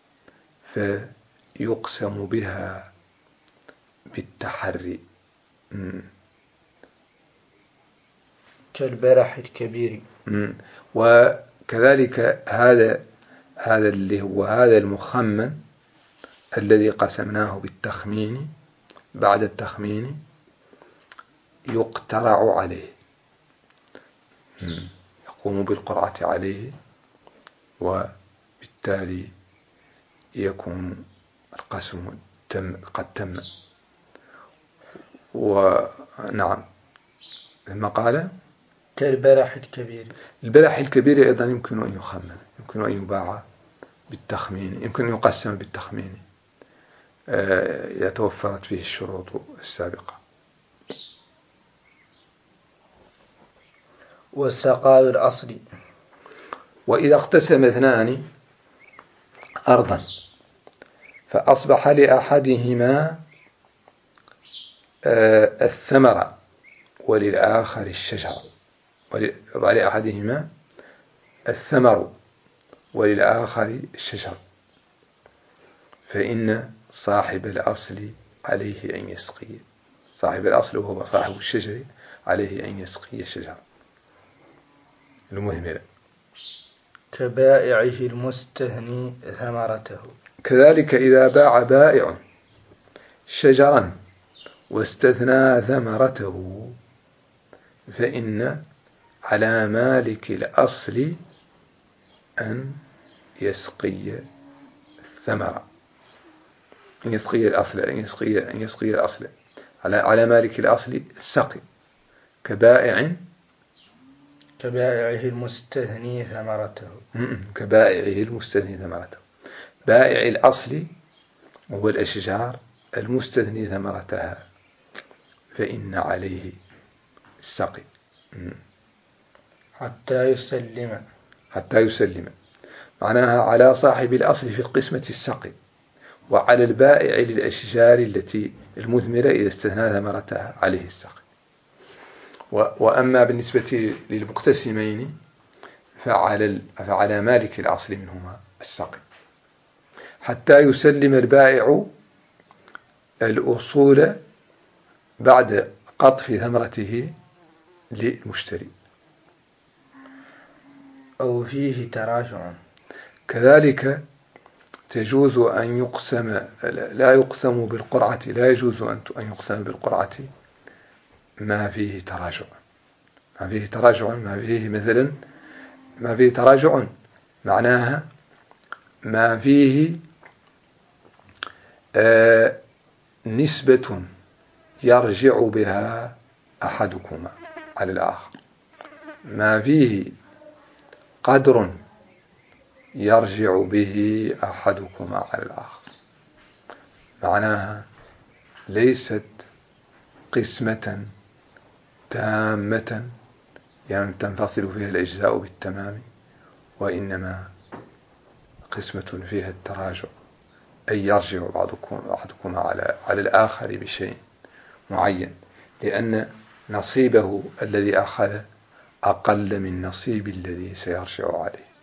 فيقسم بها بالتحري كالبلح الكبير. وكذلك هذا اللي هو هذا المخمن الذي قسمناه بالتخمين بعد التخمين يقترع عليه، يقوم بالقرعة عليه، وبالتالي يكون القسم قد تم. ونعم ثم قال كالبلح الكبير. البلح الكبير أيضا يمكن أن يخمن، يمكن أن يباع بالتخمين، يمكن أن يقسم بالتخمين إذا توفرت فيه الشروط السابقة. والسقاء الأصلي. وإذا اقتسم اثنان أرضا فأصبح لأحدهما الثمرة وللآخر الشجر، ولأحدهما الثمر وللآخر الشجر، فإن صاحب الأصل عليه أن يسقي، صاحب الأصل وهو صاحب الشجر عليه أن يسقي الشجر المثمرة. كبائعه المستهني ثمرته. كذلك إذا باع بائع شجرا واستثنى ثمرته فإن على مالك الأصل أن يسقي الثمرة، أن يسقي الأصل على مالك الأصل السقي. كبائعه المستثني ثمرته. بائع الأصل وهو الأشجار المستثني ثمرتها فإن عليه السقي حتى يسلم. معناها على صاحب الأصل في القسمة السقي، وعلى البائع للأشجار التي المثمرة إذا استثنى ثمرتها عليه السقي. وأما بالنسبة للمقتسمين فعلى مالك الأصل منهما السقي حتى يسلم البائع الأصول بعد قطف ثمرته للمشتري. أو فيه تراجع. كذلك تجوز أن يقسم، لا يقسم بالقرعة، لا يجوز أن يقسم بالقرعة ما فيه تراجع. ما فيه تراجع معناها ما فيه نسبة يرجع بها أحدكما على الآخر، ما فيه قدر يرجع به أحدكما على الآخر، معناها ليست قسمة تامة يعني تنفصل فيها الأجزاء بالتمام، وإنما قسمة فيها التراجع، أي يرجع أحدكما على الآخر بشيء معين، لأن نصيبه الذي أخذ أقل من نصيب الذي سيرجع عليه،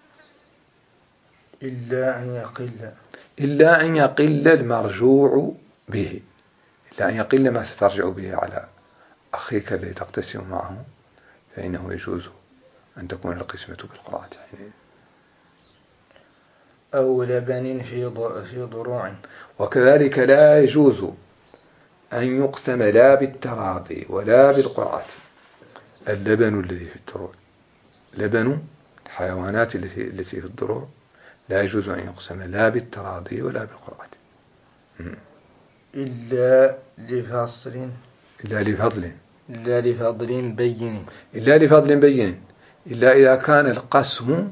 إلا أن يقل المرجوع به، إلا أن يقل ما سترجع به على أخيك الذي تقتسم معه، فإنه يجوز أن تكون القسمة بالقرعة. أو لبن في ضروع. وكذلك لا يجوز أن يقسم لا بالتراضي ولا بالقرعة اللبن الذي في الضروع، لبن الحيوانات التي في الضروع لا يجوز أن يقسم لا بالتراضي ولا بالقرعة إلا لفضل بين، إلا إذا كان القسم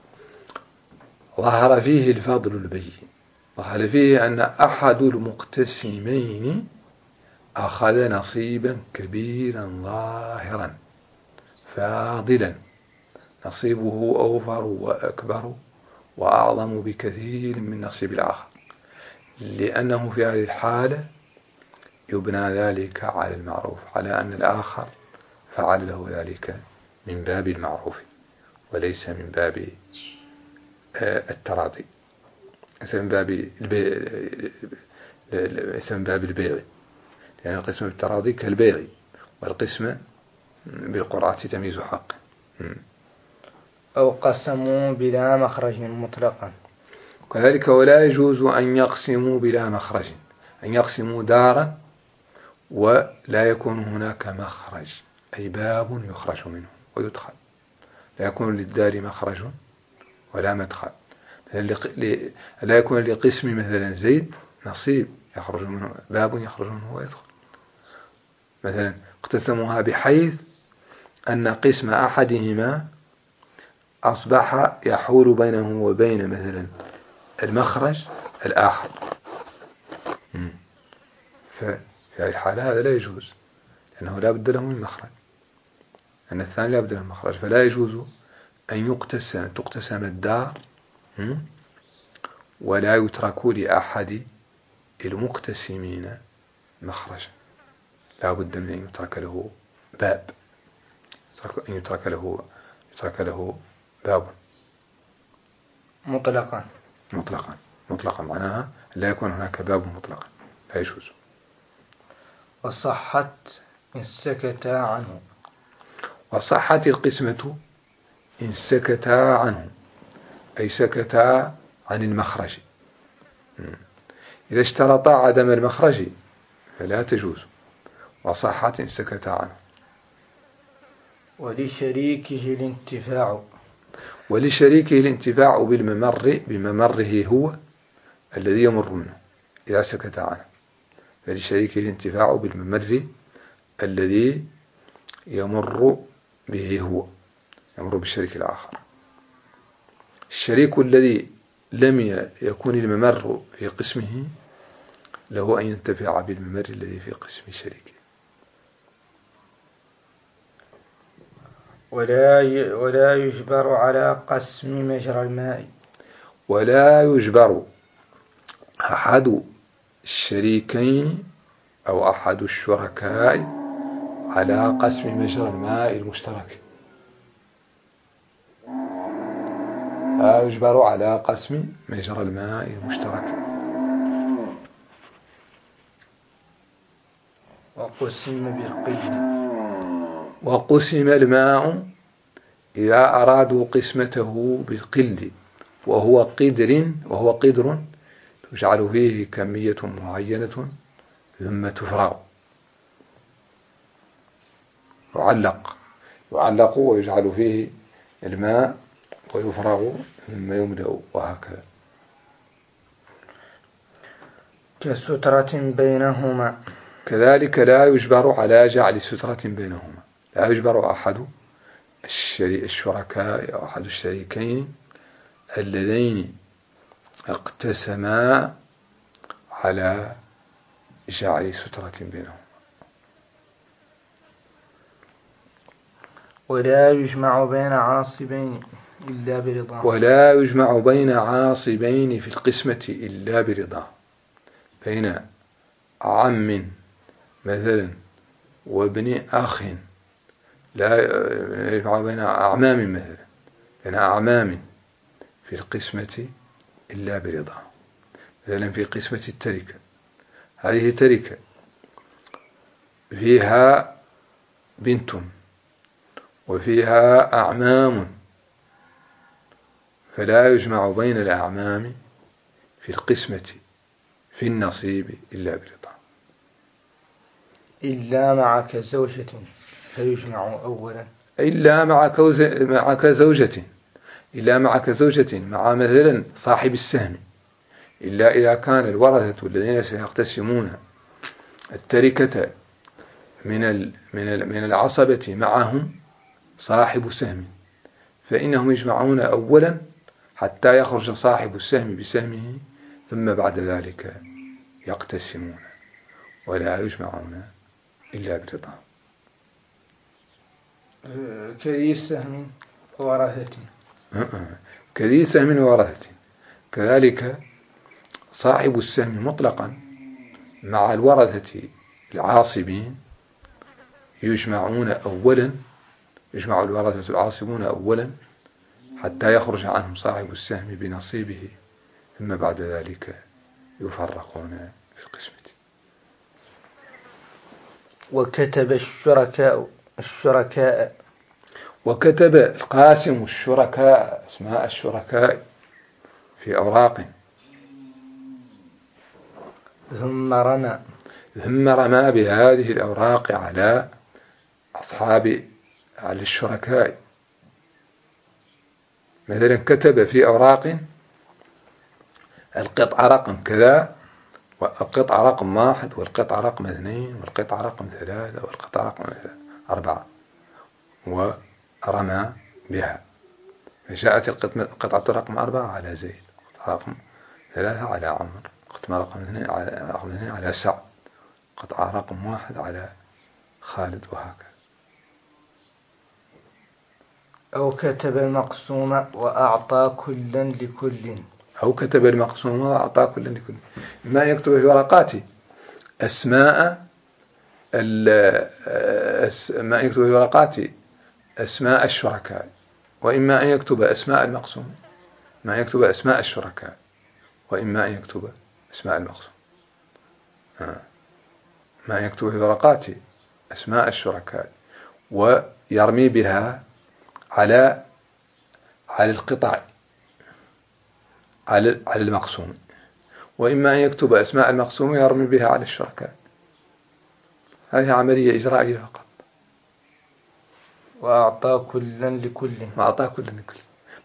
ظهر فيه الفضل البين، ظهر فيه أن أحد المقتسمين أخذ نصيبا كبيرا ظاهرا فاضلا، نصيبه أوفر وأكبر وأعظم بكثير من نصيب الآخر، لأنه في هذه الحالة يبنى ذلك على المعروف، على أن الآخر فعل له ذلك من باب المعروف وليس من باب التراضي، ليس من باب البيع، لأن القسم بالتراضي كالبيع، والقسم بالقرعة تمييز حق. أو قسموا بلا مخرج مطلقا، وكذلك ولا يجوز أن يقسموا بلا مخرج، أن يقسموا دارا ولا يكون هناك مخرج، أي باب يخرج منه ويدخل، لا يكون للدار مخرج ولا مدخل، لا يكون لقسم مثلا زيد نصيب يخرج منه، باب يخرج منه ويدخل. مثلا اقتسموها بحيث أن قسم أحدهما أصبح يحول بينه وبين مثلا المخرج الآخر، ففي هذه الحالة هذا لا يجوز، لأنه لا بد له من مخرج، أن الثاني لا بد له من مخرج، فلا يجوز أن تقتسم الدار ولا يترك لأحد المقتسمين مخرج، لا بد من أن يترك له باب، أن يترك له باب مطلقا معناها لا يكون هناك باب مطلقا، لا يجوز. وصحت إن سكتا عنه، وصحت القسمة إن سكتا عنه، أي سكتا عن المخرج، إذا اشترطا عدم المخرج فلا تجوز، وصحت إن سكتا عنه. ولشريكه الانتفاع بممره هو الذي يمر منه إذا سكت عنه، فلشريكه الانتفاع بالممر الذي يمر به هو، يمر بالشريك الآخر. الشريك الذي لم يكن الممر في قسمه له أن ينتفع بالممر الذي في قسم شريكه. ولا يجبر على قسم مجرى الماء، ولا يجبر أحد الشريكين أو أحد الشركاء على قسم مجرى الماء المشترك، لا يجبر على قسم مجرى الماء المشترك. وقسم الماء إذا أرادوا قسمته بالقل، وهو قدر تجعل فيه كمية معينة ثم تفرغ، يعلق ويجعل فيه الماء ويفرغ ثم يملأ، وهكذا. كسترة بينهما، كذلك لا يجبر على جعل سترة بينهما، لا يجبر أحد الشركاء أو أحد الشريكين اللذين اقتسما على جعل سترة بينهما. ولا يجمع بين عاصبين إلا برضاه، ولا يجمع بين عاصبين في القسمة إلا برضاه، بين عم مثلا وابن أخ، لا يجمع بين أعمام مثلا، بين أعمام في القسمة إلا برضاه. مثلا في قسمة التركة، هذه تركة فيها بنت وفيها أعمام، فلا يجمع بين الأعمام في القسمة في النصيب إلا برضاه، إلا مع كزوجة فيجمع أولا إلا معك زوجة، إلا معك زوجة مع مثلا صاحب السهم، إلا إذا كان الورثة الذين سيقتسمون التركة من العصبة معهم صاحب سهم، فإنهم يجمعون أولا حتى يخرج صاحب السهم بسهمه، ثم بعد ذلك يقتسمون، ولا يجمعون إلا برضا. كذي السهم وورثة، كذي سهم وورثة. كذلك صاحب السهم مطلقا مع الورثة العاصبين يجمعون أولا، يجمع الورثة العاصبون أولا حتى يخرج عنهم صاحب السهم بنصيبه، ثم بعد ذلك يفرقون في القسمة. وكتب الشركاء وكتب القاسم الشركاء اسماء الشركاء في أوراق، ثم رمى بهذه الأوراق على على الشركاء. مثلا كتب في أوراق القطعة رقم كذا، والقطعة رقم 1، والقطعة رقم 2، والقطعة رقم 3، والقطعة رقم 4، ورمى بها. فجاءت القطعة رقم 4 على زيد، القطعة رقم 3 على عمر، القطعة رقم 2 على سعد، القطعة رقم 1 على خالد، وهكذا. أو كتب المقسوم وأعطى كلا لكل، أو كتب المقسوم وأعطى كلا لكل. ما يكتب في ورقاته أسماء ما يكتب في ورقاته أسماء الشركاء، وإما أن يكتب أسماء المقسوم، ما يكتب أسماء الشركاء، وإما أن يكتب أسماء المقسوم. ما يكتب في ورقاته أسماء الشركاء ويرمي بها على القطع، على المقسوم، وإما أن يكتب أسماء المقسوم ويرمي بها على الشركاء. هذه عملية إجرائية فقط. وأعطى كلا لكل، وأعطى كلا لكل،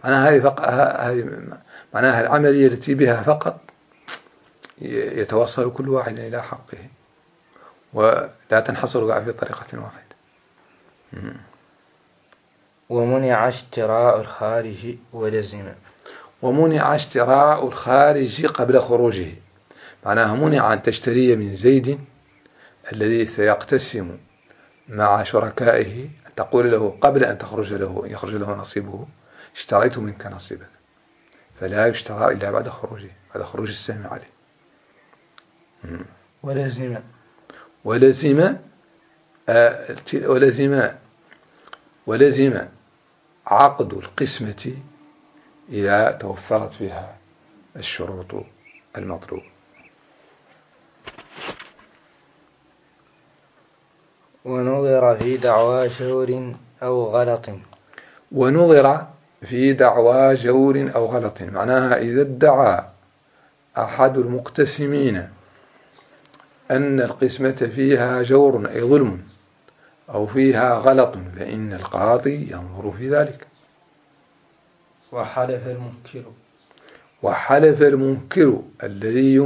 معناها العملية التي بها فقط يتوصل كل واحد إلى حقه، ولا تنحصر في طريقة واحدة. ومنع اشتراء الخارج ولزم. ومنع اشتراء الخارج قبل خروجه، معناها منع أن تشتري من زيد الذي سيقتسم مع شركائه، تقول له قبل أن يخرج له نصيبه اشتريت منك نصيبك، فلا يشترى إلا بعد خروجه، بعد خروج السهم عليه. ولزم عقد القسمة إذا توفرت فيها الشروط المطلوب. ونظر في دعوى جور أو غلط. ونظر في دعوى جور أو غلط، معناها إذا ادعى أحد المقتسمين أن القسمة فيها جور أي ظلم أو فيها غلط، فإن القاضي ينظر في ذلك. وحلف المنكر الذي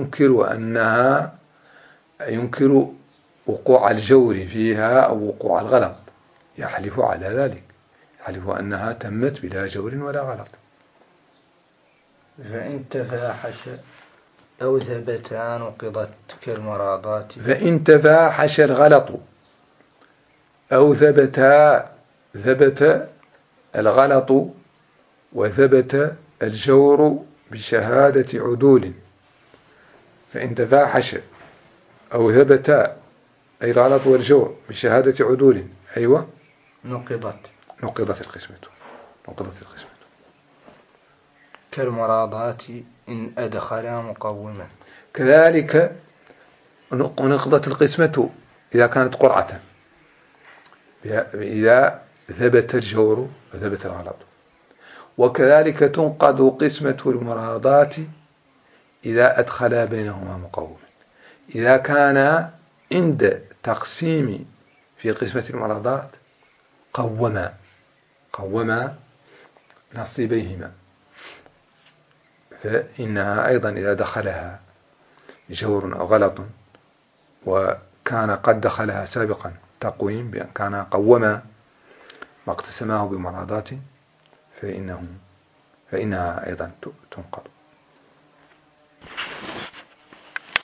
ينكر وقوع الجور فيها أو وقوع الغلط، يحلف على ذلك، يحلف أنها تمت بلا جور ولا غلط. فإن تفاحش أو ثبت نقضت كالمراضات. فإن تفاحش الغلط أو ثبت الغلط وثبت الجور بشهادة عدول. فإن تفاحش أو ثبت أي الغلط والجور بشهادة عدول، أيوة، نقضت القسمة. كالمراضات إن أدخل مقوما. كذلك نقضت القسمة إذا كانت قرعة، إذا ثبت الجور وثبت الغلط. وكذلك تنقض قسمة المراضات إذا أدخل بينهما مقوما، إذا كان عند تقسيم في قسمة المراضات قوما نصيبيهما، فإنها أيضا إذا دخلها جور أو غلط وكان قد دخلها سابقا تقويم بأن كان قوما واقتسماه بمرادات فإنها أيضا تنقض.